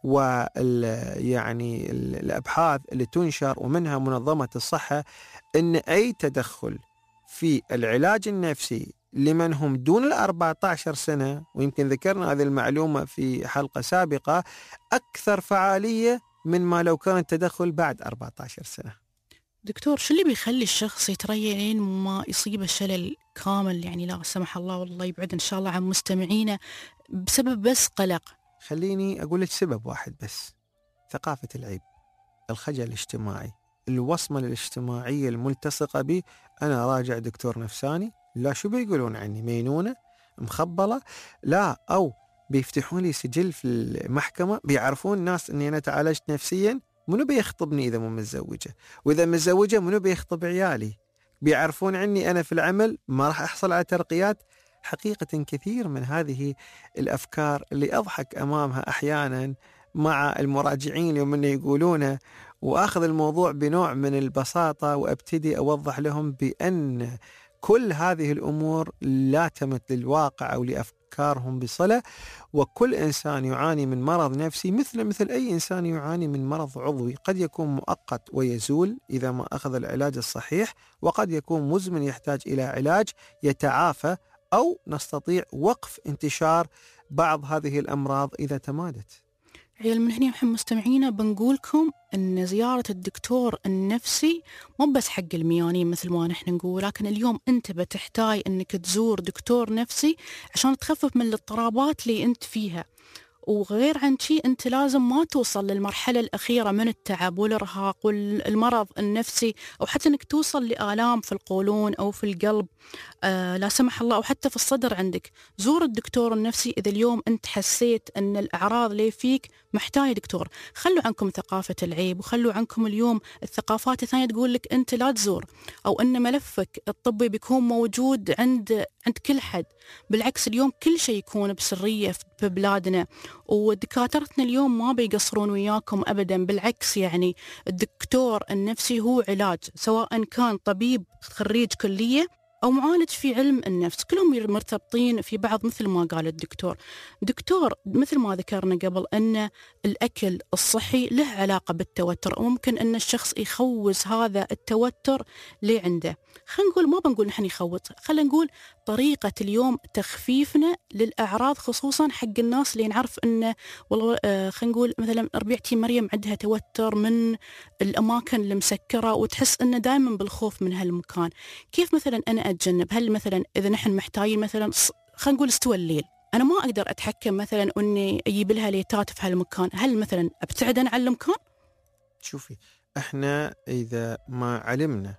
ويعني الأبحاث اللي تنشر ومنها منظمة الصحة أن أي تدخل في العلاج النفسي لمن هم دون الأربعة عشر سنة، ويمكن ذكرنا هذه المعلومة في حلقة سابقة، أكثر فعالية من ما لو كان التدخل بعد أربعة عشر سنة. دكتور، شو اللي بيخلي الشخص يتريى لين ما يصيبه شلل كامل، يعني لا سمح الله والله يبعد إن شاء الله عن مستمعينا، بسبب بس قلق؟ خليني أقول لك سبب واحد بس، ثقافة العيب، الخجل الاجتماعي، الوصمة الاجتماعية الملتصقة به. أنا راجع دكتور نفساني، لا شو بيقولون عني، مينونة مخبلة، لا، أو بيفتحون لي سجل في المحكمة بيعرفون الناس أني أنا تعالجت نفسيا، منو بيخطبني إذا مو متزوجة، وإذا متزوجة منو بيخطب عيالي، بيعرفون عني أنا في العمل ما راح أحصل على ترقيات. حقيقة كثير من هذه الأفكار اللي أضحك أمامها أحيانا مع المراجعين يوم أنه يقولونه، وأخذ الموضوع بنوع من البساطة وأبتدي أوضح لهم بأن كل هذه الأمور لا تمت للواقع أو لأفكارهم بصلة، وكل إنسان يعاني من مرض نفسي مثل مثل أي إنسان يعاني من مرض عضوي، قد يكون مؤقت ويزول إذا ما أخذ العلاج الصحيح، وقد يكون مزمن يحتاج إلى علاج يتعافى، أو نستطيع وقف انتشار بعض هذه الأمراض إذا تمادت. عيال من هنا محمد مستمعينا بنقولكم أن زيارة الدكتور النفسي مو بس حق الميانين مثل ما نحن نقول، لكن اليوم أنت بتحتاج أنك تزور دكتور نفسي عشان تخفف من الاضطرابات اللي أنت فيها. وغير عن شيء أنت لازم ما توصل للمرحلة الأخيرة من التعب والإرهاق والمرض النفسي، أو حتى أنك توصل لآلام في القولون أو في القلب آه لا سمح الله، أو حتى في الصدر عندك. زور الدكتور النفسي إذا اليوم أنت حسيت أن الأعراض اللي فيك محتاج دكتور. خلوا عنكم ثقافة العيب، وخلوا عنكم اليوم الثقافات الثانية تقول لك أنت لا تزور، أو أن ملفك الطبي بيكون موجود عند عند كل حد. بالعكس اليوم كل شيء يكون بسرية في بلادنا، ودكاترتنا اليوم ما بيقصرون وياكم أبدا، بالعكس يعني الدكتور النفسي هو علاج، سواء كان طبيب خريج كلية أو معالج في علم النفس، كلهم مرتبطين في بعض. مثل ما قال الدكتور دكتور مثل ما ذكرنا قبل أن الأكل الصحي له علاقة بالتوتر، وممكن أن الشخص يخوز هذا التوتر اللي عنده. خلينا نقول ما بنقول نحن يخوض، خلينا نقول طريقة اليوم تخفيفنا للأعراض، خصوصا حق الناس اللي نعرف أنه والله آه خلينا نقول مثلا ربيعتي مريم عندها توتر من الأماكن المسكرة، وتحس أنه دائما بالخوف من هالمكان. كيف مثلا أنا أتجنب؟ هل مثلا إذا نحن محتاجين مثلا خلينا نقول استوى الليل، أنا ما أقدر أتحكم مثلا أني أجيب لها ليتات في هالمكان، هل مثلا أبتعد عن المكان؟ شوفي، إحنا إذا ما علمنا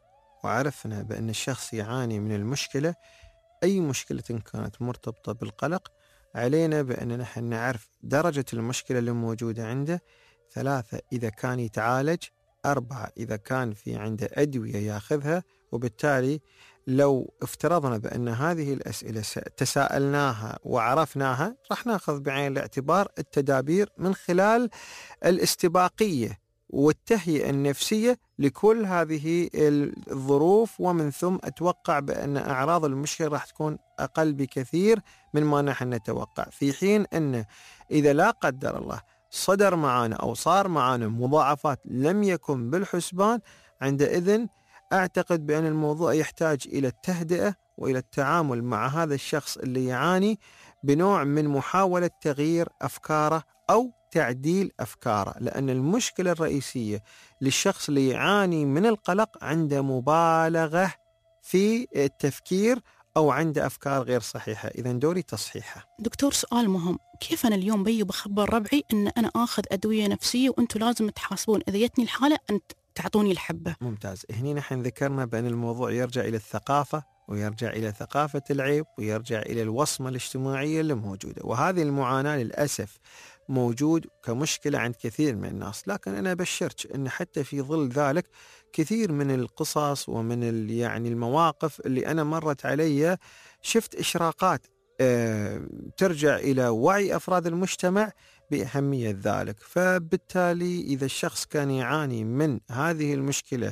وعرفنا بأن الشخص يعاني من المشكلة، أي مشكلة كانت مرتبطة بالقلق، علينا بأن نحن نعرف درجة المشكلة اللي موجودة عنده. ثلاثة، إذا كان يتعالج. أربعة، إذا كان في عنده أدوية ياخذها. وبالتالي لو افترضنا بأن هذه الأسئلة تساءلناها وعرفناها، راح ناخذ بعين الاعتبار التدابير من خلال الاستباقية والتهيئة النفسية لكل هذه الظروف، ومن ثم أتوقع بأن أعراض المشكلة راح تكون أقل بكثير من ما نحن نتوقع. في حين أن إذا لا قدر الله صدر معنا أو صار معنا مضاعفات لم يكن بالحسبان، عندئذ أعتقد بأن الموضوع يحتاج إلى التهدئة وإلى التعامل مع هذا الشخص اللي يعاني بنوع من محاولة تغيير أفكاره أو تعديل أفكاره، لأن المشكلة الرئيسية للشخص اللي يعاني من القلق عنده مبالغة في التفكير أو عنده أفكار غير صحيحة، إذا دوري تصحيحها. دكتور، سؤال مهم، كيف أنا اليوم بي بخبر ربعي أن أنا آخذ أدوية نفسية وأنتم لازم تحاسبون إذا جتني الحالة أن تعطوني الحبة؟ ممتاز. هنا نحن ذكرنا بأن الموضوع يرجع إلى الثقافة، ويرجع إلى ثقافة العيب، ويرجع إلى الوصمة الاجتماعية اللي موجودة، وهذه المعاناة للأسف موجود كمشكلة عند كثير من الناس. لكن أنا بشرت أن حتى في ظل ذلك كثير من القصص ومن يعني المواقف اللي أنا مرت علي شفت إشراقات أه ترجع إلى وعي أفراد المجتمع بأهمية ذلك. فبالتالي إذا الشخص كان يعاني من هذه المشكلة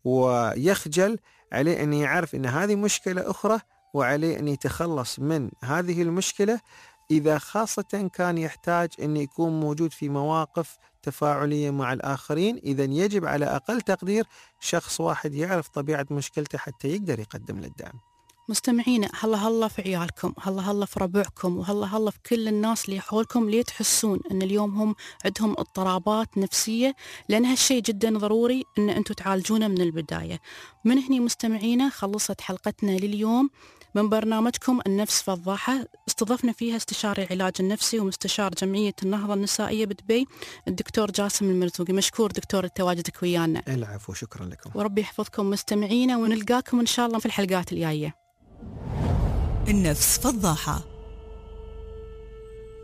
ويخجل، عليه أن يعرف أن هذه مشكلة أخرى، وعليه أن يتخلص من هذه المشكلة. إذا خاصة كان يحتاج أن يكون موجود في مواقف تفاعلية مع الآخرين، إذا يجب على أقل تقدير شخص واحد يعرف طبيعة مشكلته حتى يقدر يقدم له الدعم. مستمعينا، هلا هلا في عيالكم، هلا هلا في ربعكم، وهلا هلا في كل الناس اللي حولكم، ليه تحسون أن اليوم هم عندهم اضطرابات نفسية، لأن هالشيء جدا ضروري أن أنتم تعالجونه من البداية. من هنا مستمعينا خلصت حلقتنا لليوم من برنامجكم النفس فضاحة، استضفنا فيها استشاري العلاج النفسي ومستشار جمعية النهضة النسائية بدبي الدكتور جاسم المرزوقي. مشكور دكتور تواجدك ويانا. العفو، شكرا لكم. وربي يحفظكم مستمعينا، ونلقاكم إن شاء الله في الحلقات الجاية. النفس فضاحة